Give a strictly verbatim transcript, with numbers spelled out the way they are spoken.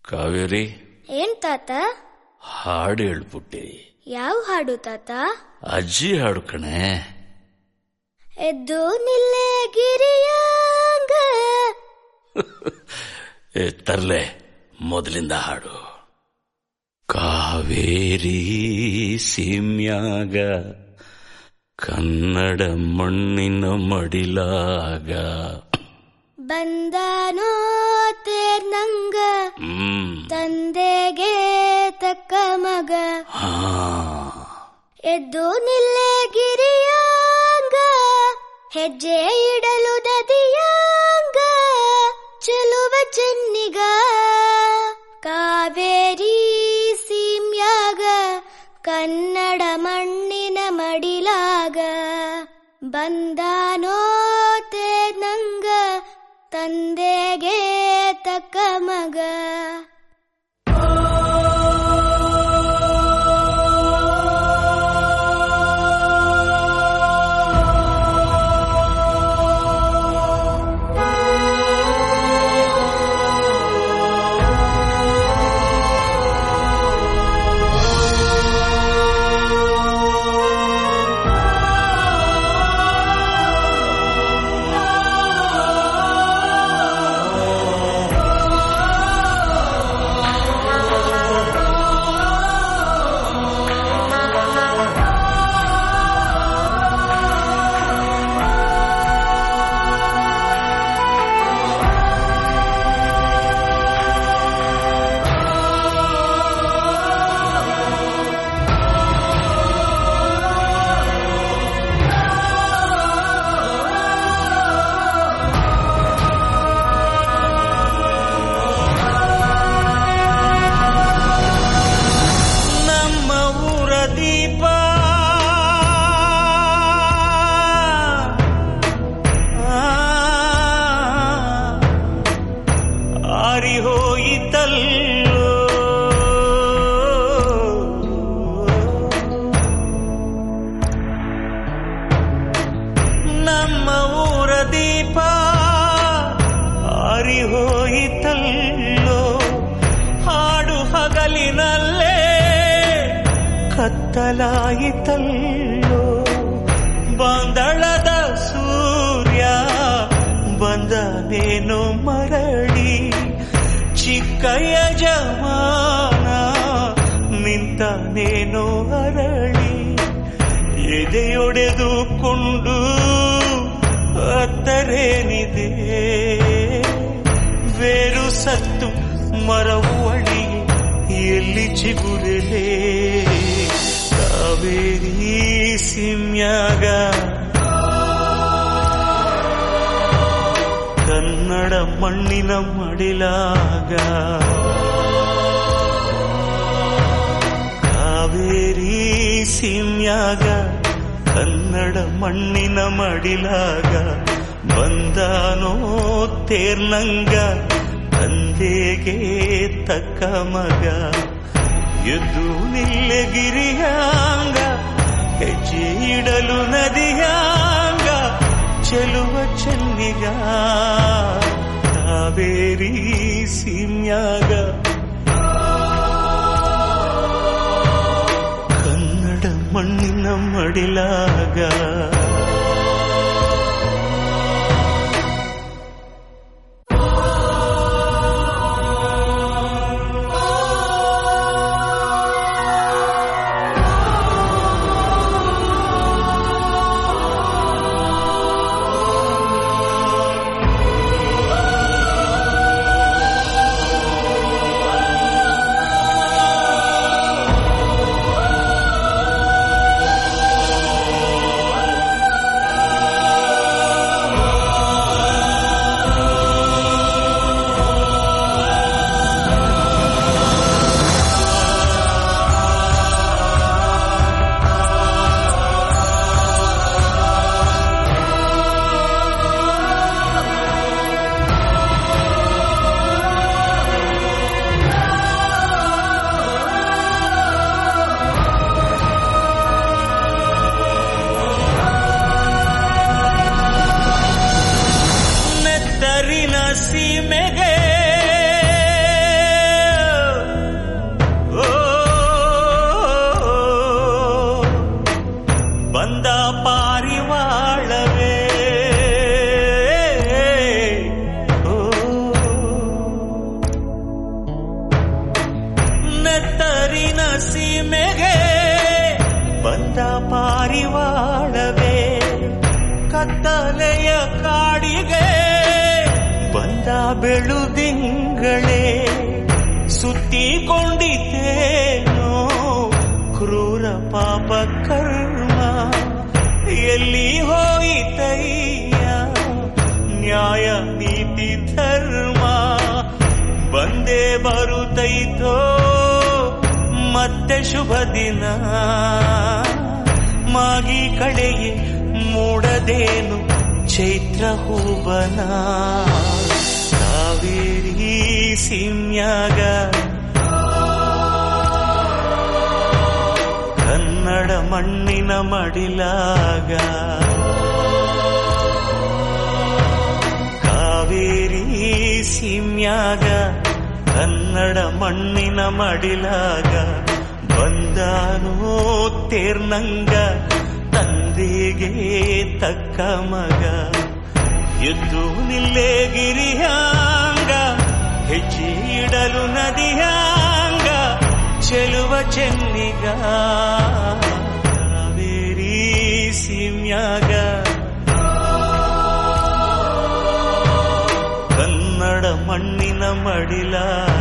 ಕಾವೇರಿ, ಏನ್ ತಾತ? ಹಾಡು ಹೇಳ್ಬಿಟ್ಟೆ. ಯಾವ ಹಾಡು ತಾತ? ಅಜ್ಜಿ ಹಾಡು ಕಣೆ. ಎದ್ದು ನಿಲ್ಲೆ ಗಿರಿಯಾಂಗ. ತರ್ಲೆ, ಮೊದಲಿಂದ ಹಾಡು. ಕಾವೇರಿ ಸೀಮ್ಯಾಗ ಕನ್ನಡ ಮಣ್ಣಿನ ಮಡಿಲಾಗ ಬಂದಾನೋ ತೇರ್ನಂಗ ತಂದೆಗೆ ತಕ್ಕ ಮಗ. ಎದ್ದು ನಿಲ್ಲೆ ಗಿರಿಯಾಂಗ ಹೆಜ್ಜೆ ಇಡಲು ದದಿಯಾಂಗ ಚೆಲುವ ಚೆನ್ನಿಗ. ಕಾವೇರಿ ಸೀಮ್ಯಾಗ ಕನ್ನಡ ಮಣ್ಣಿನ ಮಡಿಲಾಗ ಬಂದಾನೋ ತೇರ್ನಂಗ ತಂದೆಗೆ ತಕ್ಕ ಮಗ. ಕತ್ತಲಾಯಿತಲ್ಲೋ ಬಾಂದಳದ ಸೂರ್ಯ ಬಂದನೇನು ಮರಳಿ. ಚಿಕ್ಕಯ್ಯ ಜಮಾನ ನಿಂತನೇನೋ ಅರಳಿ. ಎದೆಯೊಡೆದುಕೊಂಡು ಅತ್ತರೇನಿದೆ ಬೇರು ಸತ್ತು ಮರವು ಅಳಿ ಎಲ್ಲಿ ಚಿಗುರಲೇ. ಕಾವೇರಿ ಸೀಮ್ಯಾಗ ಕನ್ನಡ ಮಣ್ಣಿನ ಮಡಿಲಾಗ ಕಾವೇರಿ ಸೀಮ್ಯಾಗ ಕನ್ನಡ ಮಣ್ಣಿನ ಮಡಿಲಾಗ ಬಂದಾನೋ ತೇರ್ನಂಗ ತಂದೆಗೆ ತಕ್ಕ ಮಗ. ಎದ್ದು ನಿಲ್ಲೆ ಗಿರಿಯಾಂಗ ಹೆಜ್ಜೆ ಇಡಲು ನದಿಯಾಂಗ ಚೆಲುವ ಚೆನ್ನಿಗ. ಕಾವೇರಿ ಸೀಮ್ಯಾಗ ಕನ್ನಡ ಮಣ್ಣಿನ ಮಡಿಲಾಗ. ಸೀಮೆಗೆ ಬಂದ ಪಾರಿವಾಳವೇ ಕತ್ತಲೆಯ ಕಾಡಿಗೆ ಬಂದ ಬೆಳುದಿಂಗಳೇ ಸುತ್ತಿಕೊಂಡಿದ್ದೇನೋ ಕ್ರೂರ ಪಾಪ ಕರ್ಮ ಎಲ್ಲಿ ಹೋಯಿತಯ್ಯ ನ್ಯಾಯ ನೀತಿ ಧರ್ಮ ಬಂದೇ ಬರುತ್ತೈತೋ ಮತ್ತೆ ಶುಭ ದಿನ ಮಾಗಿ ಕಡೆಯೇ ಮೂಡದೇನು ಚೈತ್ರ ಹೂವನ ಕಾವೇರಿ ಸೀಮ್ಯಾಗ ಕನ್ನಡ ಮಣ್ಣಿನ ಮಡಿಲಾಗ ಕಾವೇರಿ ಸೀಮ್ಯಾಗ ಕನ್ನಡ ಮಣ್ಣಿನ ಮಡಿಲಾಗ ಬಂದಾನೋ ತೇರ್ನಂಗ ತಂದೆಗೆ ತಕ್ಕ ಮಗ ಎದ್ದು ನಿಲ್ಲೇ ಗಿರಿಯಾಂಗ ಹೆಜ್ಜೆ ಇಡಲು ನದಿಯಾಂಗ ಚೆಲುವ ಚೆನ್ನಿಗ ಕಾವೇರಿ ಸೀಮ್ಯಾಗ ಕನ್ನಡ ಮಣ್ಣಿನ ಮಡಿಲಾಗ